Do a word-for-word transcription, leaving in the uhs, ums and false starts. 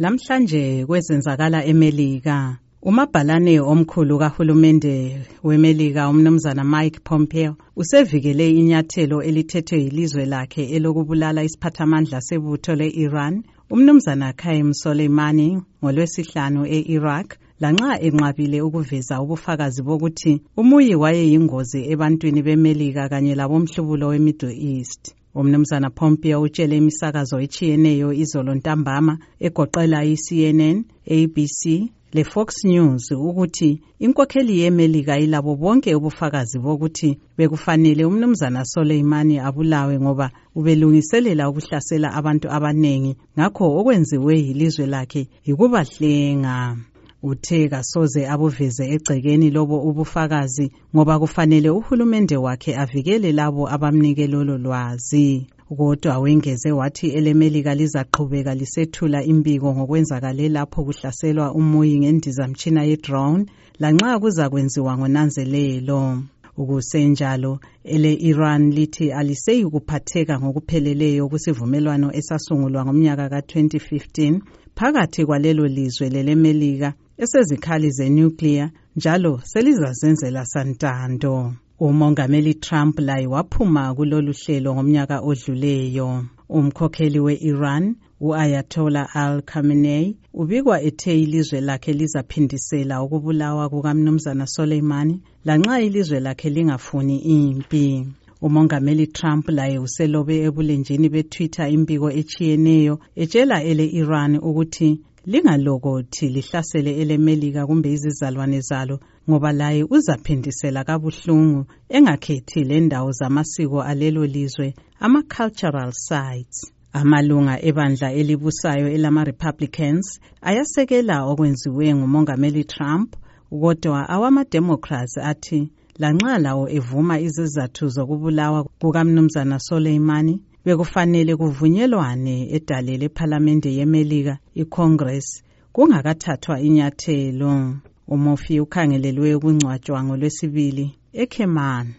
Lamhlanje kwezenzakala eMelika, umabhalane omkhulu kahulumende weMelika umnumzana Mike Pompeo usevikele inyathelo elithethwe yilizwe lakhe elokubulala isiphathamandla sebutho le-Iran umnumzana Qasem Soleimani ngolwesihlanu e-Iraq, lanxa enqabile ukuveza ubufakazi bokuthi umuyi wayeyingozi ebantwini beMelika kanye labomhlubulo we-Middle East. Umnumzana Pompeo utshele imisakazo etshiyeneyo izolo ntambama egoqela i-C N N, A B C le-Fox News ukuthi inkokheli yeMelika ilabo bonke ubufakazi bokuthi bekufanele umnumzana Soleimani abulawe ngoba ubelungiselela ukuhlasela abantu abanengi, ngakho okwenziwe yilizwe lakhe yikubahlenga. Uthe kasoze abuveze egcekeni lobo ubufakazi ngoba kufanele uhulumende wakhe avikele labo abamnike lolo lwazi. Kodwa wengeze wathi eleMelika lizaqhubeka lisethula imbiko ngokwenzakale lapho kuhlaselwa umuyi ngendizamtshina ye-drone lanxa kuzakwenziwa ngonanzelelo. Ukusenjalo, ele-Iran lithi aliseyi kuphatheka ngokupheleleyo kusivumelwano esasungulwa ngomnyaka ka twenty fifteen phakathi kwalelo lizwe leleMelika esezikhali ze-nuclear njalo selizazenzela santando. Umongameli Trump laye waphuma kulolu hlelo ngomnyaka odluleyo. Umkhokheli we-Iran, u-Ayatollah al-Khamenei, ubikwa ethe ilizwe lakhe lizaphindisela ukubulawa kukamnumzana Soleimani lanxa ilizwe lakhe lingafuni impi. Umongameli Trump laye uselobe ebulenjini beTwitter imbiko etshiyeneyo etshela ele-Iran ukuthi lingalokothi lihlasele eleMelika kumbe izizalwane zalo ngoba laye uzaphindisela kabuhlungu engakhethi lendawo zamasiko alelo lizwe, ama-cultural sites. Amalunga ebandla elibusayo elama-Republicans ayasekela okwenziwe ngumongameli Trump, kodwa awama-Democrats athi lanxa lawo evuma izizathu zokubulawa kukamnumzana Soleimani bekufanele kuvunyelwane edale lephalamende yeMelika, iCongress, kungakathathwa inyathelo. Umufi ukhangelelwe ukungcwatshwa ngolwesibili eKerman.